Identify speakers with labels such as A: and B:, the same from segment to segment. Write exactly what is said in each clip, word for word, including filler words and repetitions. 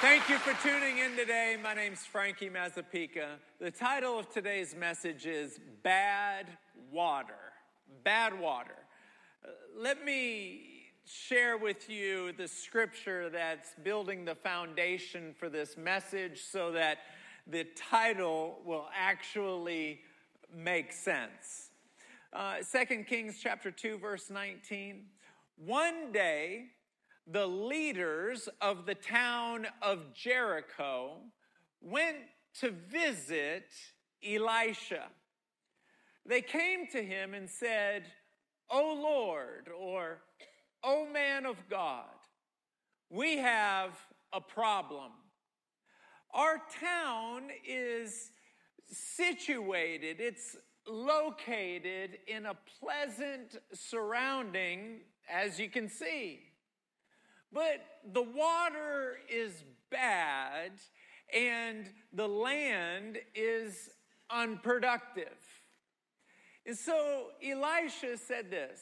A: Thank you for tuning in today. My name's Frankie Mazzapica. The title of today's message is Bad Water. Bad water. Uh, let me share with you the scripture that's building the foundation for this message so that the title will actually make sense. Uh, Second Kings chapter two, verse nineteen. One day, the leaders of the town of Jericho went to visit Elisha. They came to him and said, "O Lord," or "O man of God, we have a problem. Our town is situated, it's located in a pleasant surrounding, as you can see. But the water is bad and the land is unproductive." And so Elisha said this,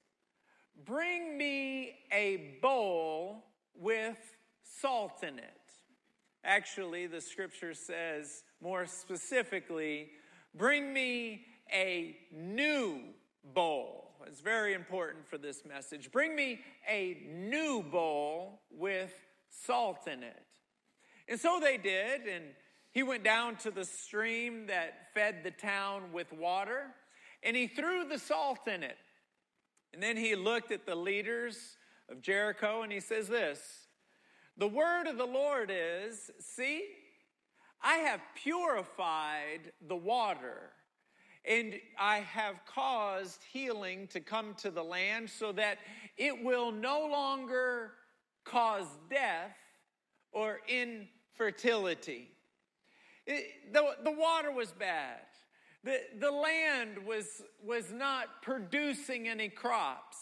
A: "Bring me a bowl with salt in it." Actually, the scripture says more specifically, "Bring me a new bowl." It's very important for this message. "Bring me a new bowl with salt in it." And so they did, and he went down to the stream that fed the town with water, and he threw the salt in it. And then he looked at the leaders of Jericho, and he says this, "The word of the Lord is, see, I have purified the water, and I have caused healing to come to the land so that it will no longer cause death or infertility." It, the, the water was bad. The, the land was, was not producing any crops.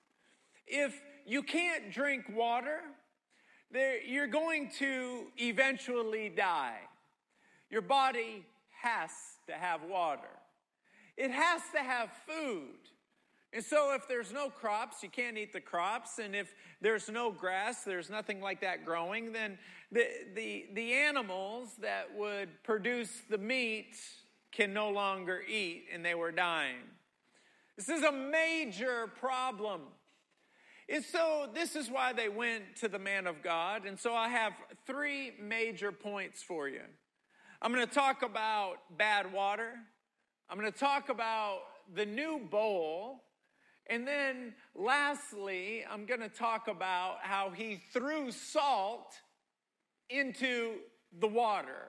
A: If you can't drink water, there, you're going to eventually die. Your body has to have water. It has to have food. And so if there's no crops, you can't eat the crops. And if there's no grass, there's nothing like that growing, then the, the, the animals that would produce the meat can no longer eat, and they were dying. This is a major problem. And so this is why they went to the man of God. And so I have three major points for you. I'm going to talk about bad water. I'm going to talk about the new bowl. And then lastly, I'm going to talk about how he threw salt into the water.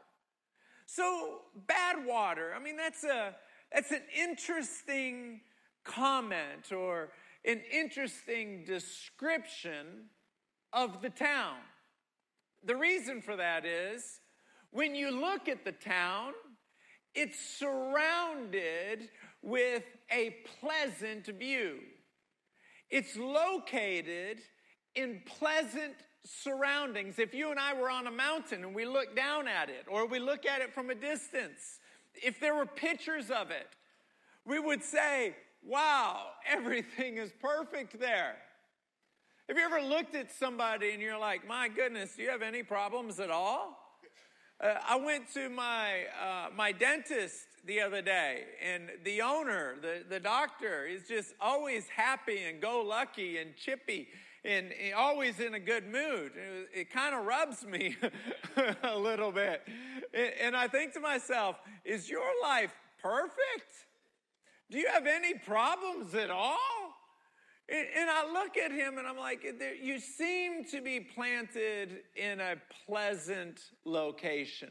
A: So bad water, I mean, that's a that's an interesting comment or an interesting description of the town. The reason for that is when you look at the town, it's surrounded with a pleasant view. It's located in pleasant surroundings. If you and I were on a mountain and we look down at it, or we look at it from a distance, if there were pictures of it, we would say, "Wow, everything is perfect there." Have you ever looked at somebody and you're like, "My goodness, do you have any problems at all?" Uh, I went to my uh, my dentist the other day, and the owner, the, the doctor, is just always happy and go-lucky and chippy and, and always in a good mood. It, it kind of rubs me a little bit. And, and I think to myself, is your life perfect? Do you have any problems at all? And, and I look at him and I'm like, you seem to be planted in a pleasant location.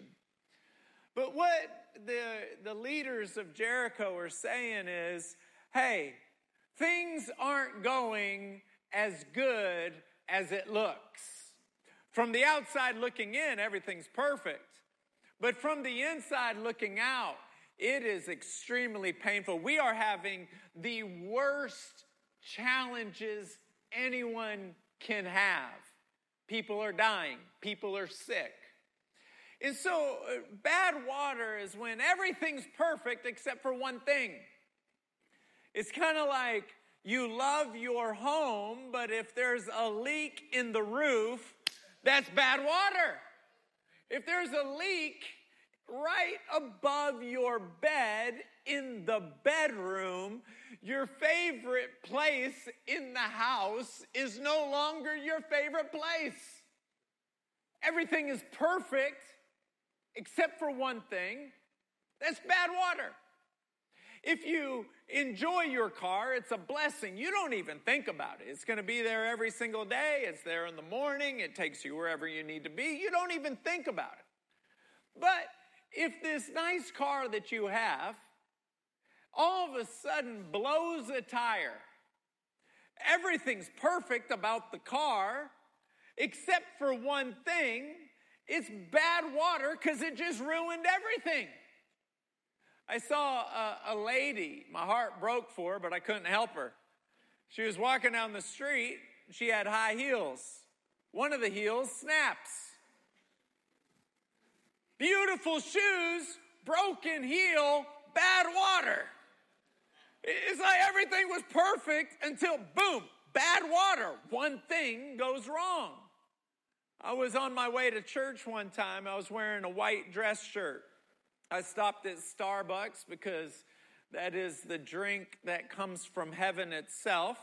A: But what the, the leaders of Jericho are saying is, hey, things aren't going as good as it looks. From the outside looking in, everything's perfect. But from the inside looking out, it is extremely painful. We are having the worst challenges anyone can have. People are dying. People are sick. And so uh, bad water is when everything's perfect except for one thing. It's kind of like you love your home, but if there's a leak in the roof, that's bad water. if there's a leak right above your bed in the bedroom, your favorite place in the house is no longer your favorite place. Everything is perfect except for one thing. That's bad water. If you enjoy your car, it's a blessing. You don't even think about it. It's going to be there every single day. It's there in the morning. It takes you wherever you need to be. You don't even think about it. But if this nice car that you have all of a sudden blows a tire, everything's perfect about the car except for one thing. It's bad water because it just ruined everything. I saw a, a lady, my heart broke for her, but I couldn't help her. She was walking down the street. She had high heels. One of the heels snaps. Beautiful shoes, broken heel, bad water. It's like everything was perfect until, boom, bad water. One thing goes wrong. I was on my way to church one time. I was wearing a white dress shirt. I stopped at Starbucks because that is the drink that comes from heaven itself.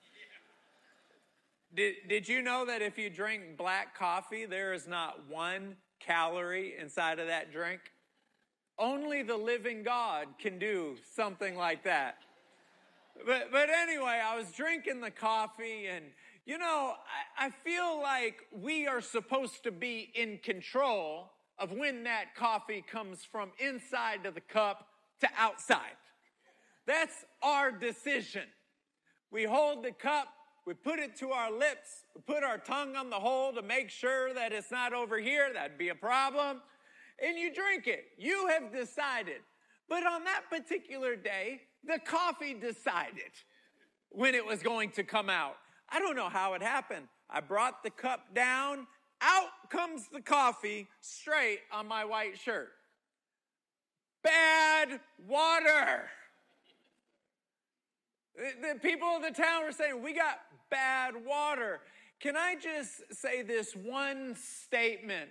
A: Did, did you know that if you drink black coffee, there is not one calorie inside of that drink? Only the living God can do something like that. But, but anyway, I was drinking the coffee, and, you know, I, I feel like we are supposed to be in control of when that coffee comes from inside of the cup to outside. That's our decision. We hold the cup, we put it to our lips, we put our tongue on the hole to make sure that it's not over here. That'd be a problem. And you drink it. You have decided. But on that particular day, the coffee decided when it was going to come out. I don't know how it happened. I brought the cup down. Out comes the coffee straight on my white shirt. Bad water. The, the people of the town were saying, we got bad water. Can I just say this one statement?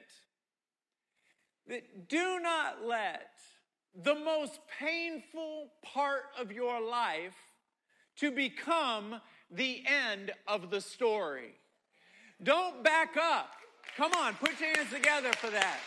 A: That do not let the most painful part of your life to become the end of the story. Don't back up. Come on, put your hands together for that.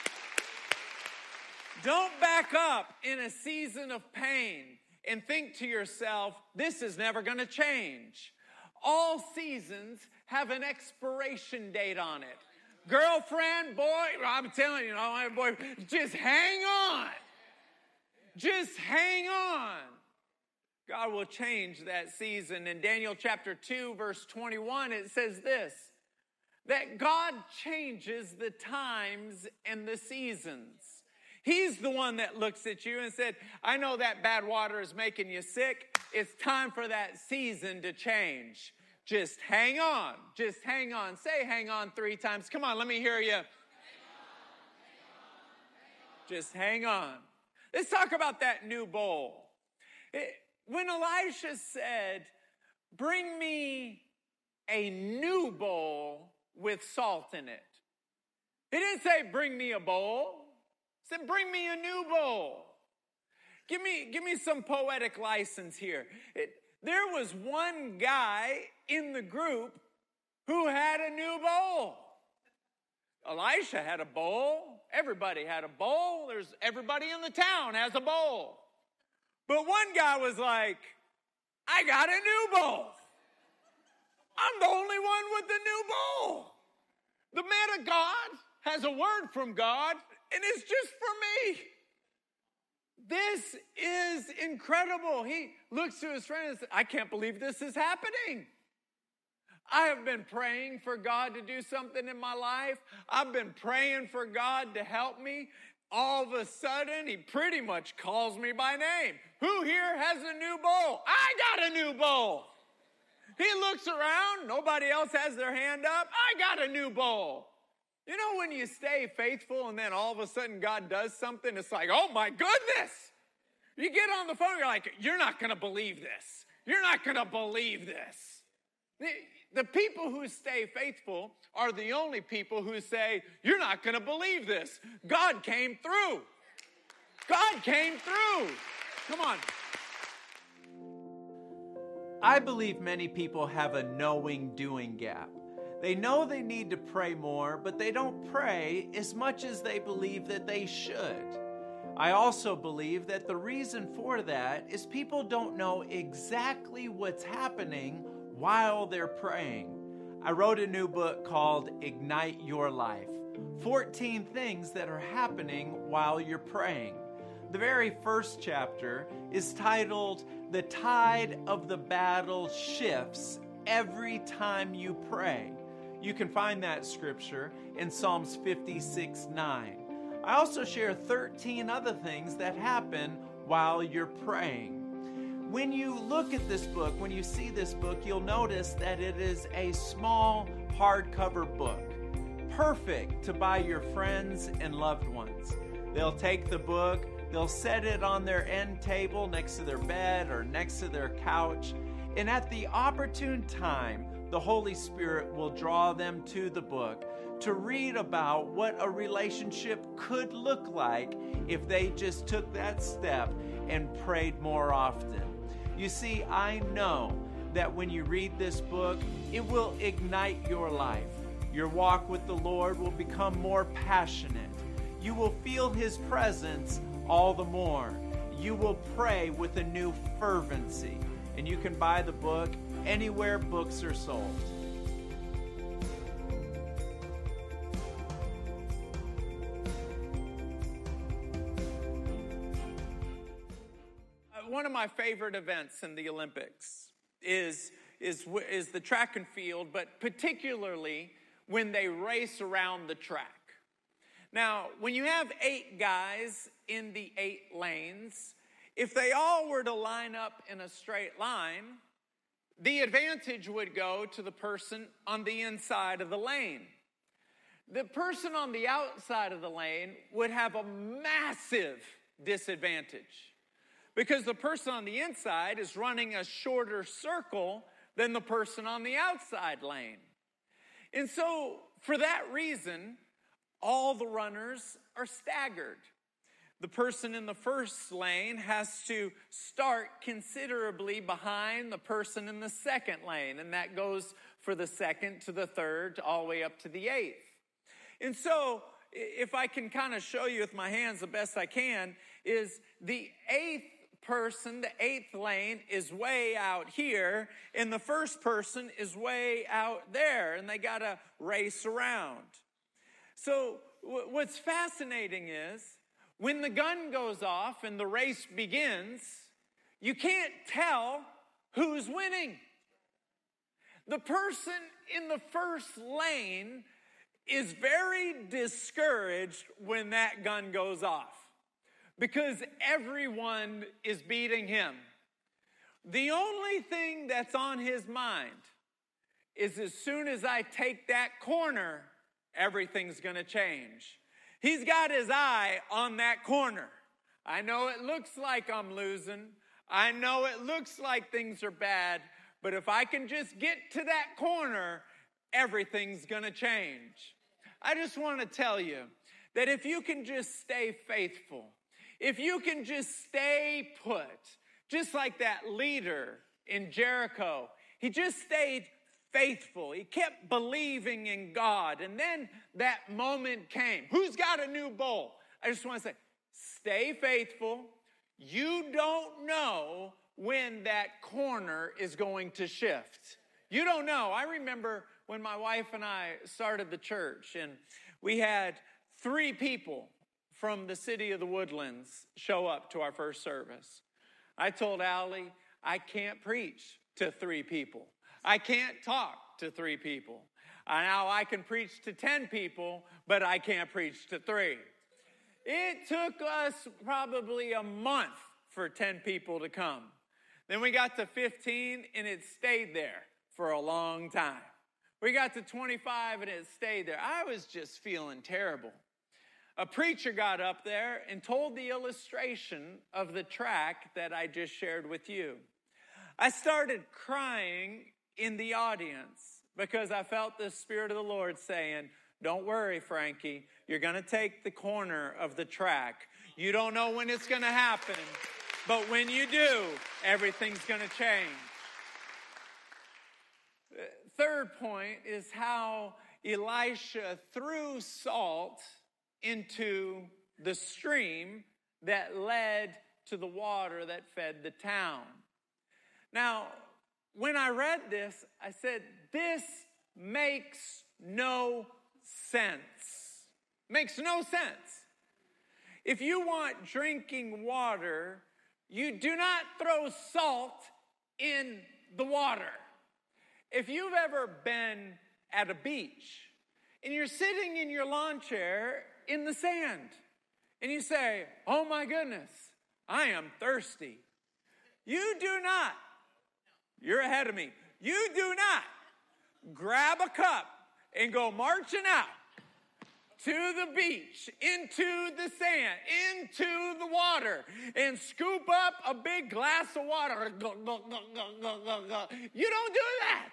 A: Don't back up in a season of pain and think to yourself, this is never going to change. All seasons have an expiration date on it. Girlfriend, boy, I'm telling you, my boy, just hang on. Just hang on. God will change that season. In Daniel chapter two, verse twenty-one, it says this, that God changes the times and the seasons. He's the one that looks at you and said, I know that bad water is making you sick. It's time for that season to change. Just hang on. Just hang on. Say hang on three times. Come on, let me hear you. Hang on, hang on, hang on. Just hang on. Let's talk about that new bowl. It, when Elisha said, bring me a new bowl with salt in it. He didn't say, bring me a bowl. He said, bring me a new bowl. Give me, give me some poetic license here. It, there was one guy in the group who had a new bowl. Elisha had a bowl. Everybody had a bowl. There's everybody in the town has a bowl. But one guy was like, I got a new bowl. I'm the only one with the new bowl. The man of God has a word from God, and it's just for me. This is incredible. He looks to his friend and says, I can't believe this is happening. I have been praying for God to do something in my life. I've been praying for God to help me. All of a sudden, he pretty much calls me by name. Who here has a new bowl? I got a new bowl. He looks around. Nobody else has their hand up. I got a new bowl. You know, when you stay faithful and then all of a sudden God does something, it's like, oh my goodness. You get on the phone, you're like, you're not going to believe this. You're not going to believe this. the people who stay faithful are the only people who say, you're not going to believe this. God came through. God came through. Come on. I believe many people have a knowing-doing gap. They know they need to pray more, but they don't pray as much as they believe that they should. I also believe that the reason for that is people don't know exactly what's happening while they're praying. I wrote a new book called Ignite Your Life, fourteen things that are happening while you're praying. The very first chapter is titled, The Tide of the Battle Shifts Every Time You Pray. You can find that scripture in Psalms fifty-six nine. I also share thirteen other things that happen while you're praying. When you look at this book, when you see this book, you'll notice that it is a small hardcover book, perfect to buy your friends and loved ones. They'll take the book, they'll set it on their end table next to their bed or next to their couch, and at the opportune time, the Holy Spirit will draw them to the book to read about what a relationship could look like if they just took that step and prayed more often. You see, I know that when you read this book, it will ignite your life. Your walk with the Lord will become more passionate. You will feel His presence all the more. You will pray with a new fervency. And you can buy the book anywhere books are sold. One of my favorite events in the Olympics is, is, is the track and field, but particularly when they race around the track. Now, when you have eight guys in the eight lanes, if they all were to line up in a straight line, the advantage would go to the person on the inside of the lane. The person on the outside of the lane would have a massive disadvantage because the person on the inside is running a shorter circle than the person on the outside lane. And so, for that reason, all the runners are staggered. The person in the first lane has to start considerably behind the person in the second lane, and that goes for the second to the third, all the way up to the eighth. And so, if I can kind of show you with my hands the best I can, is the eighth person, the eighth lane, is way out here, and the first person is way out there, and they got to race around. So w- what's fascinating is, when the gun goes off and the race begins, you can't tell who's winning. The person in the first lane is very discouraged when that gun goes off because everyone is beating him. The only thing that's on his mind is as soon as I take that corner, everything's going to change. He's got his eye on that corner. I know it looks like I'm losing. I know it looks like things are bad. But if I can just get to that corner, everything's going to change. I just want to tell you that if you can just stay faithful, if you can just stay put, just like that leader in Jericho, he just stayed faithful. He kept believing in God. And then that moment came. Who's got a new bowl? I just want to say, stay faithful. You don't know when that corner is going to shift. You don't know. I remember when my wife and I started the church, and we had three people from the city of the Woodlands show up to our first service. I told Allie, I can't preach to three people. I can't talk to three people. Now I can preach to ten people, but I can't preach to three. It took us probably a month for ten people to come. Then we got to fifteen, and it stayed there for a long time. We got to twenty-five, and it stayed there. I was just feeling terrible. A preacher got up there and told the illustration of the track that I just shared with you. I started crying in the audience because I felt the Spirit of the Lord saying, don't worry, Frankie, you're going to take the corner of the track. You don't know when it's going to happen, but when you do, everything's going to change. Third point is how Elisha threw salt into the stream that led to the water that fed the town. Now, when I read this, I said, this makes no sense. Makes no sense. If you want drinking water, you do not throw salt in the water. If you've ever been at a beach and you're sitting in your lawn chair in the sand and you say, oh my goodness, I am thirsty. You do not, you're ahead of me, you do not grab a cup and go marching out to the beach, into the sand, into the water, and scoop up a big glass of water. You don't do that.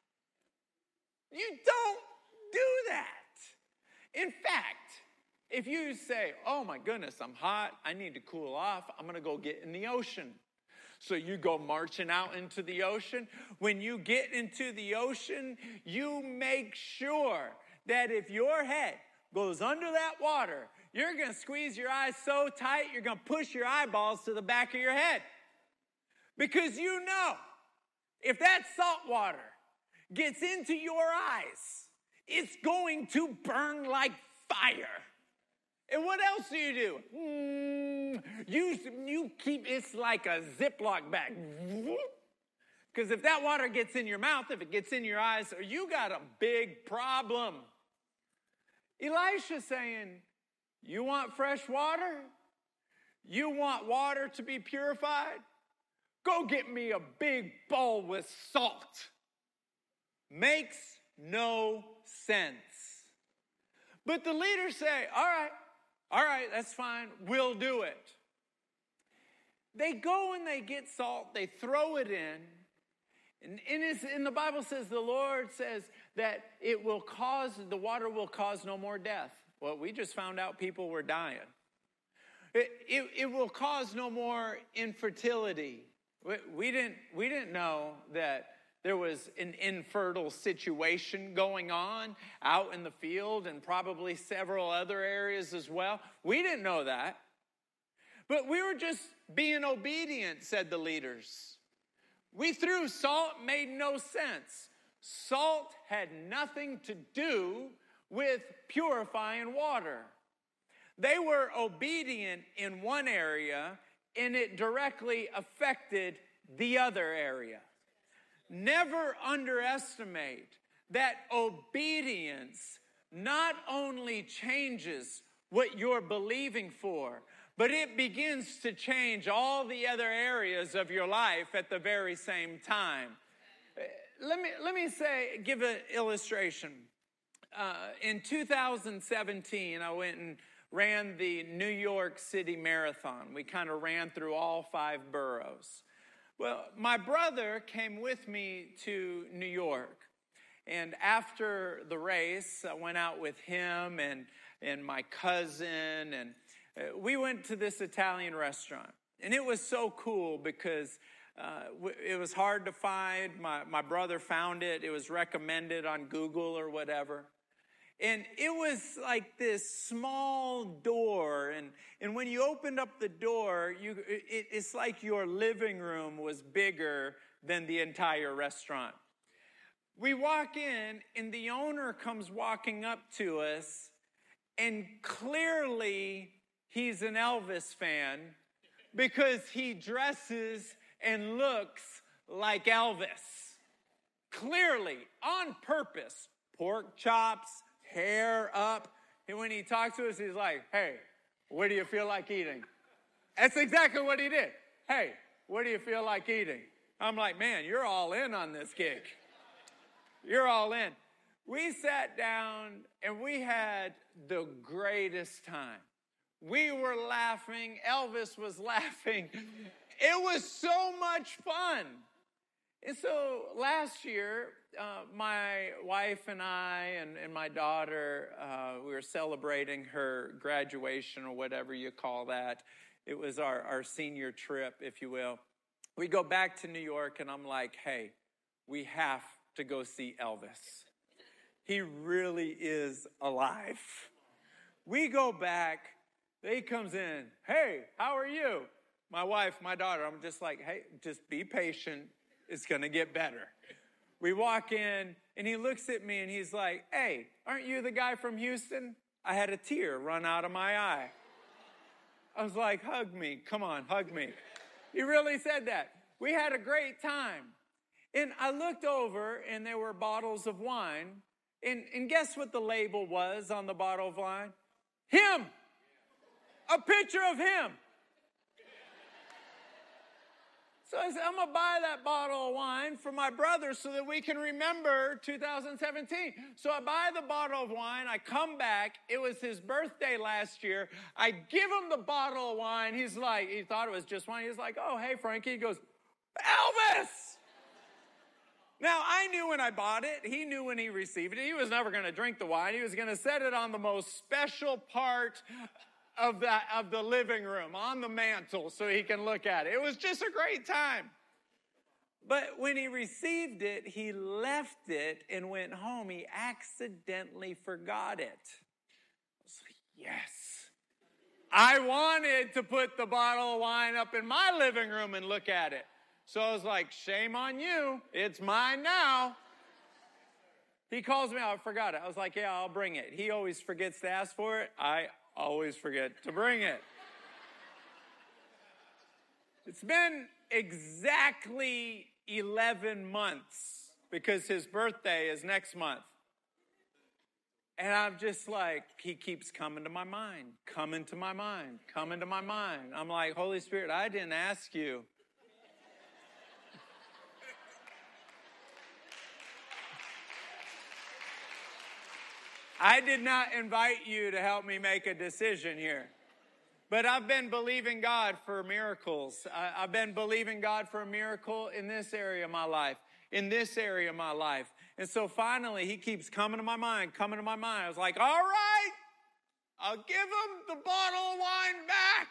A: You don't do that. In fact, if you say, oh my goodness, I'm hot, I need to cool off, I'm going to go get in the ocean. So you go marching out into the ocean. When you get into the ocean, you make sure that if your head goes under that water, you're going to squeeze your eyes so tight, you're going to push your eyeballs to the back of your head. Because you know, if that salt water gets into your eyes, it's going to burn like fire. And what else do you do? Mm, you, you keep, it's like a Ziploc bag. Because if that water gets in your mouth, if it gets in your eyes, you got a big problem. Elisha's saying, you want fresh water? You want water to be purified? Go get me a big bowl with salt. Makes no sense. But the leaders say, all right, all right, that's fine, we'll do it. They go and they get salt, they throw it in, and, and, it's, and the Bible says, the Lord says that it will cause, the water will cause no more death. Well, we just found out people were dying. It, it, it will cause no more infertility. We, we, didn't, we didn't know that there was an infertile situation going on out in the field and probably several other areas as well. We didn't know that. But we were just being obedient, said the leaders. We threw salt, made no sense. Salt had nothing to do with purifying water. They were obedient in one area, and it directly affected the other area. Never underestimate that obedience not only changes what you're believing for, but it begins to change all the other areas of your life at the very same time. Let me, let me say, give an illustration. Uh, in two thousand seventeen, I went and ran the New York City Marathon. We kind of ran through all five boroughs. Well, my brother came with me to New York. And after the race, I went out with him and, and my cousin, and we went to this Italian restaurant. And it was so cool because uh, it was hard to find. My, my brother found it. It was recommended on Google or whatever. And it was like this small door, and, and when you opened up the door, you, it, it's like your living room was bigger than the entire restaurant. We walk in, and the owner comes walking up to us, and clearly he's an Elvis fan because he dresses and looks like Elvis. Clearly, on purpose, pork chops, hair up. And when he talks to us, he's like, hey, what do you feel like eating? That's exactly what he did. Hey, what do you feel like eating? I'm like, man, you're all in on this gig. You're all in. We sat down and we had the greatest time. We were laughing. Elvis was laughing. It was so much fun. And so last year, uh, my wife and I and, and my daughter, uh, we were celebrating her graduation or whatever you call that. It was our, our senior trip, if you will. We go back to New York, and I'm like, hey, we have to go see Elvis. He really is alive. We go back. He comes in. Hey, how are you? My wife, my daughter. I'm just like, hey, just be patient. It's going to get better. We walk in, and he looks at me, and he's like, hey, aren't you the guy from Houston? I had a tear run out of my eye. I was like, hug me. Come on, hug me. He really said that. We had a great time. And I looked over, and there were bottles of wine. And, and guess what the label was on the bottle of wine? Him. A picture of him. So I said, I'm going to buy that bottle of wine for my brother so that we can remember two thousand seventeen. So I buy the bottle of wine. I come back. It was his birthday last year. I give him the bottle of wine. He's like, he thought it was just wine. He's like, oh, hey, Frankie. He goes, Elvis! Now, I knew when I bought it. He knew when he received it. He was never going to drink the wine. He was going to set it on the most special part of the, of the living room, on the mantle, so he can look at it. It was just a great time. But when he received it, he left it and went home. He accidentally forgot it. I was like, yes. I wanted to put the bottle of wine up in my living room and look at it. So I was like, shame on you. It's mine now. He calls me out, I forgot it. I was like, yeah, I'll bring it. He always forgets to ask for it. I always forget to bring it. It's been exactly eleven months because his birthday is next month. And I'm just like, he keeps coming to my mind, coming to my mind, coming to my mind. I'm like, Holy Spirit, I didn't ask you. I did not invite you to help me make a decision here. But I've been believing God for miracles. I, I've been believing God for a miracle in this area of my life, in this area of my life. And so finally, he keeps coming to my mind, coming to my mind. I was like, all right, I'll give him the bottle of wine back.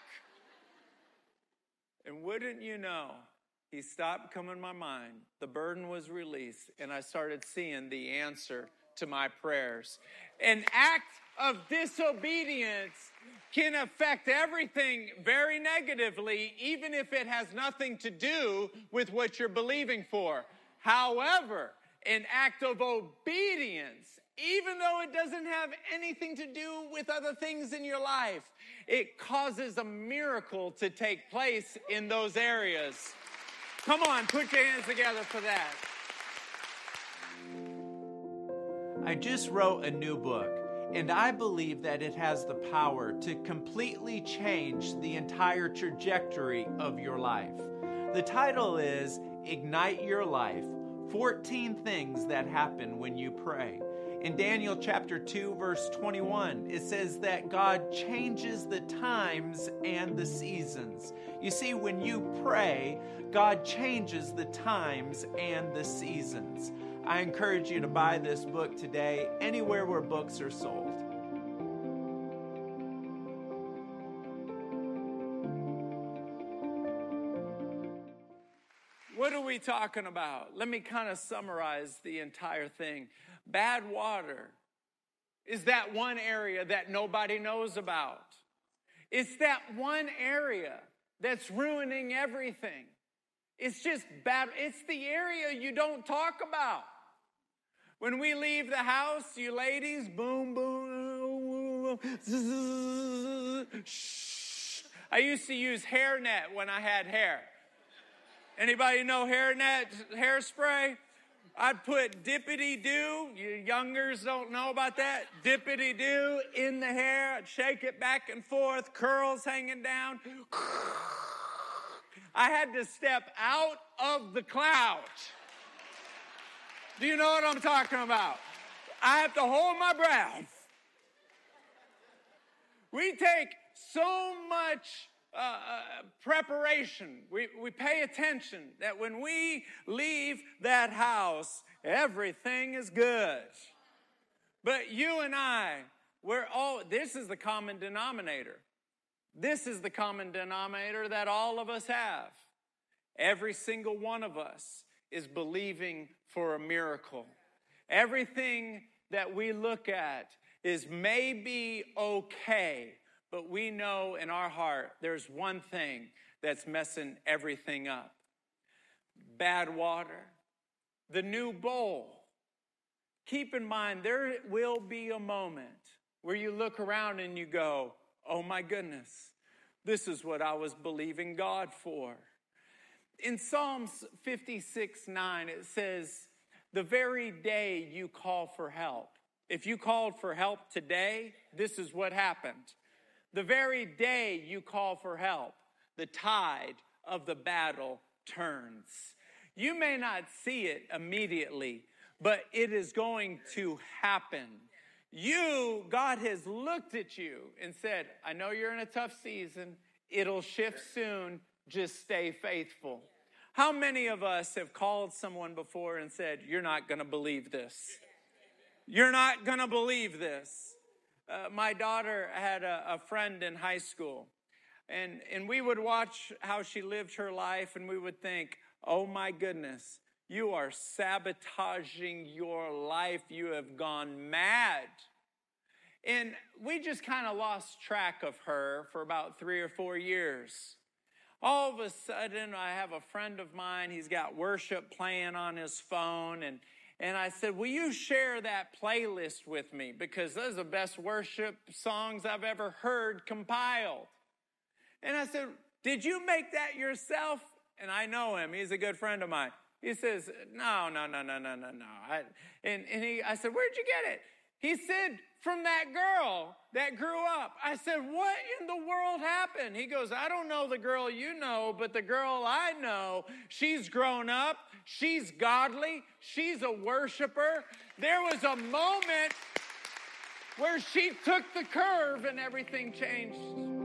A: And wouldn't you know, he stopped coming to my mind. The burden was released, and I started seeing the answer to my prayers. An act of disobedience can affect everything very negatively, even if it has nothing to do with what you're believing for. However, an act of obedience, even though it doesn't have anything to do with other things in your life, it causes a miracle to take place in those areas. Come on, put your hands together for that. I just wrote a new book, and I believe that it has the power to completely change the entire trajectory of your life. The title is Ignite Your Life, fourteen Things That Happen When You Pray. In Daniel chapter two, verse twenty-one, it says that God changes the times and the seasons. You see, when you pray, God changes the times and the seasons. I encourage you to buy this book today, anywhere where books are sold. What are we talking about? Let me kind of summarize the entire thing. Bad water is that one area that nobody knows about. It's that one area that's ruining everything. It's just bad. It's the area you don't talk about. When we leave the house, you ladies, boom, boom, zzz, shh. I used to use hairnet when I had hair. Anybody know hairnet hairspray? I'd put dippity-doo. You youngers don't know about that. Dippity-doo in the hair. I'd shake it back and forth, curls hanging down. I had to step out of the cloud. Do you know what I'm talking about? I have to hold my breath. We take so much uh, uh, preparation. We, we pay attention that when we leave that house, everything is good. But you and I, we're all, this is the common denominator. This is the common denominator that all of us have. Every single one of us is believing for a miracle. Everything that we look at is maybe okay, but we know in our heart there's one thing that's messing everything up. Bad water, the new bowl. Keep in mind, there will be a moment where you look around and you go, oh my goodness, this is what I was believing God for. In Psalms fifty-six nine, it says, the very day you call for help. If you called for help today, this is what happened. The very day you call for help, the tide of the battle turns. You may not see it immediately, but it is going to happen. You, God has looked at you and said, I know you're in a tough season. It'll shift soon. Just stay faithful. How many of us have called someone before and said, you're not going to believe this? You're not going to believe this. Uh, my daughter had a, a friend in high school, and, and we would watch how she lived her life, and we would think, oh my goodness, you are sabotaging your life. You have gone mad. And we just kind of lost track of her for about three or four years. All of a sudden, I have a friend of mine. He's got worship playing on his phone. And, and I said, will you share that playlist with me? Because those are the best worship songs I've ever heard compiled. And I said, did you make that yourself? And I know him. He's a good friend of mine. He says, no, no, no, no, no, no, no. I, and and he, I said, where'd you get it? He said, from that girl that grew up. I said, what in the world happened? He goes, I don't know the girl you know, but the girl I know, she's grown up. She's godly. She's a worshiper. There was a moment where she took the curve and everything changed.